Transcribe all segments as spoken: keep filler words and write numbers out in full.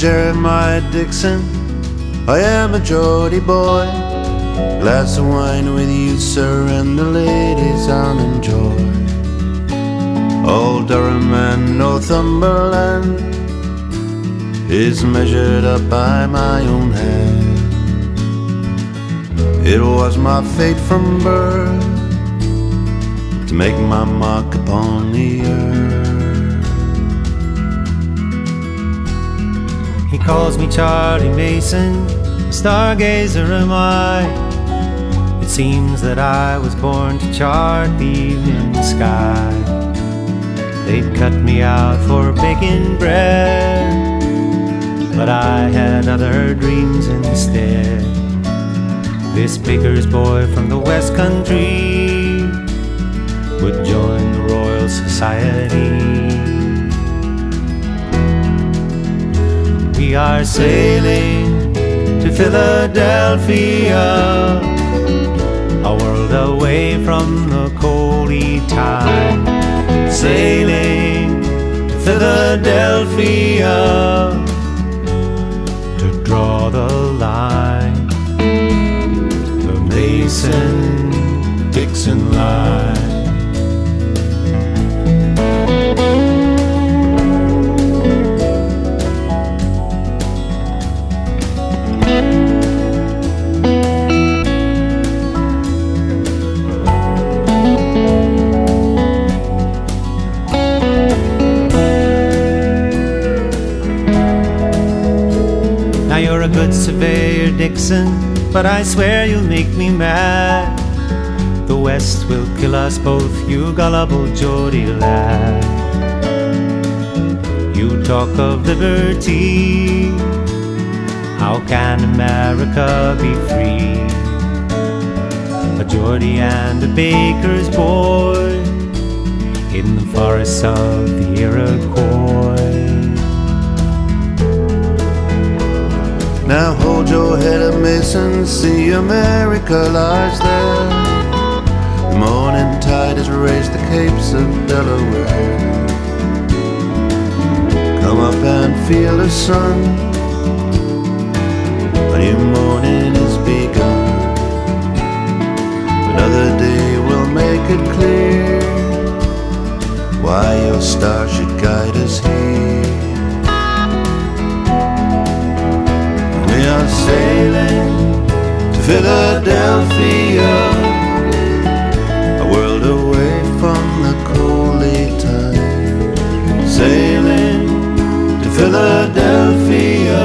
Jeremiah Dixon, I am a Geordie boy. Glass of wine with you, sir, and the ladies I'll enjoy. Old Durham and Northumberland is measured up by my own hand. It was my fate from birth to make my mark upon the earth. He calls me Charlie Mason, a stargazer am I. It seems that I was born to chart the evening sky. They'd cut me out for baking bread, but I had other dreams instead. This baker's boy from the West Country would join the Royal Society. We are sailing to Philadelphia, a world away from the coldy time. Sailing to Philadelphia to draw the line, the Mason-Dixon line. You're a good surveyor, Dixon, but I swear you'll make me mad. The West will kill us both, you gullible Geordie lad. You talk of liberty, how can America be free? A Geordie and a baker's boy in the forests of the Iroquois. Now hold your head up, Mason, see America lies there. The morning tide has raised the capes of Delaware. Come up and feel the sun, a new morning is begun. Another day will make it clear why your star should guide us here. We are sailing to Philadelphia, a world away from the coldy tide. Sailing to Philadelphia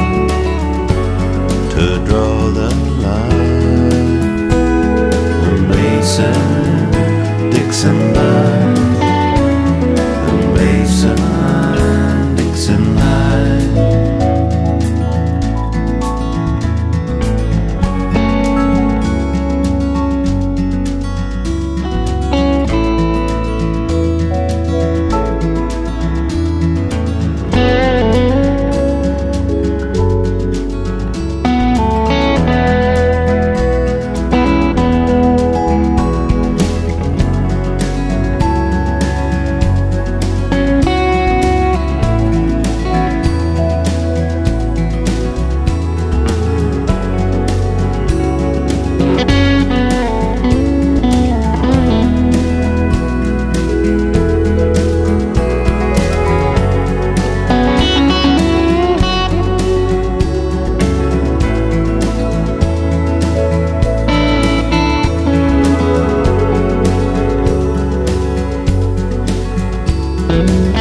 to draw the line, the Mason-Dixon line, the Mason-Dixon line. Thank you.